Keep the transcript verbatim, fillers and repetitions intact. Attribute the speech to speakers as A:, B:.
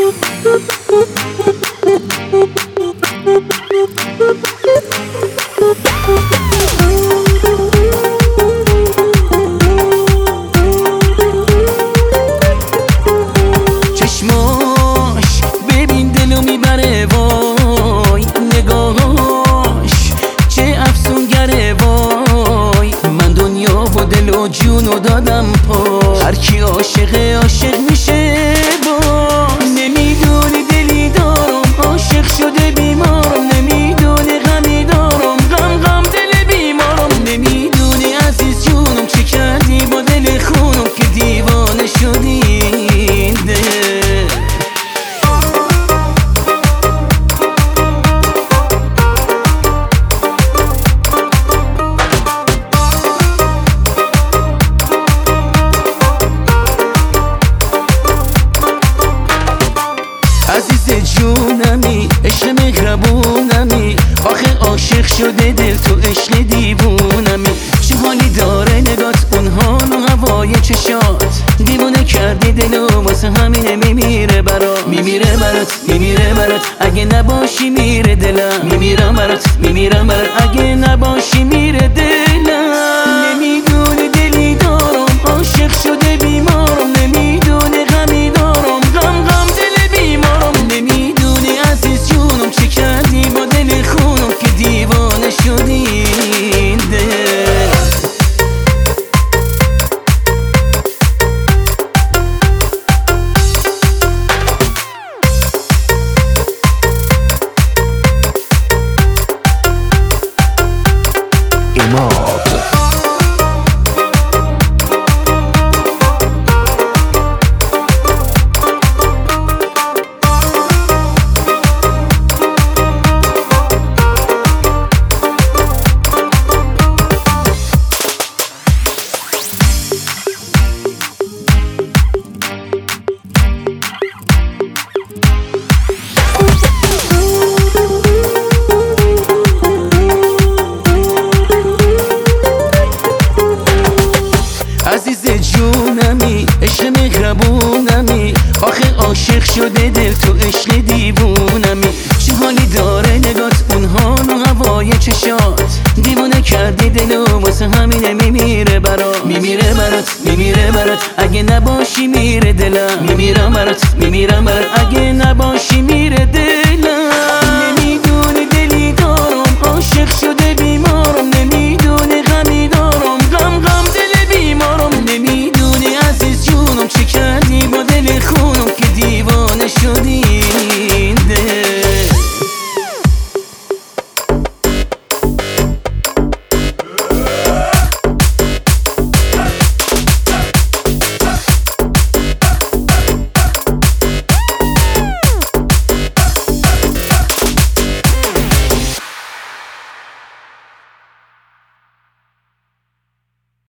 A: چشماش ببین دلو میبره وای، نگاهاش چه افسونگره وای. من دنیا و دل و جونو دادم پا، هر کی عاشقه عاشق میشه باز. نمیدونی دلی دارم عاشق شده بیمارم، نمیدونی غمی دارم غم غم دل بیمارم. نمیدونی عزیز جونم چی کردی با دل خونم که دیوانه شدی این دل. عزیز جونمی عشق مهربونمی، آخه عاشق شده دل تو عشق دیوونمی. چه حالی داره نگات اون حال و هوای چشات، دیوونه کردی دلو واسه همینه میمیره برات. میمیره برات میمیره برات اگه نباشی میره دلم. میمیرم برات میمیرم برات اگه نباشی میره دلم. نمیدونی دلی دارم عاشق شده بیمارم، نمیدونی غمی دارم غم غم دل بیمارم. نمیدونی عزیز جونم چی کردی با دل خونم که دیوانه شدی این دل. عزیز جونمی عشق مهربونمی، آخه عاشق شده دل تو عشق دیوونمی. چه حالی داره نگات اون حال و هوای چشات، دیوونه کردی دلو واسه همینه میمیره برات. میمیره برات میمیره برات اگه نباشی میره دلم. میمیرم برات میمیرم برات اگه نباشی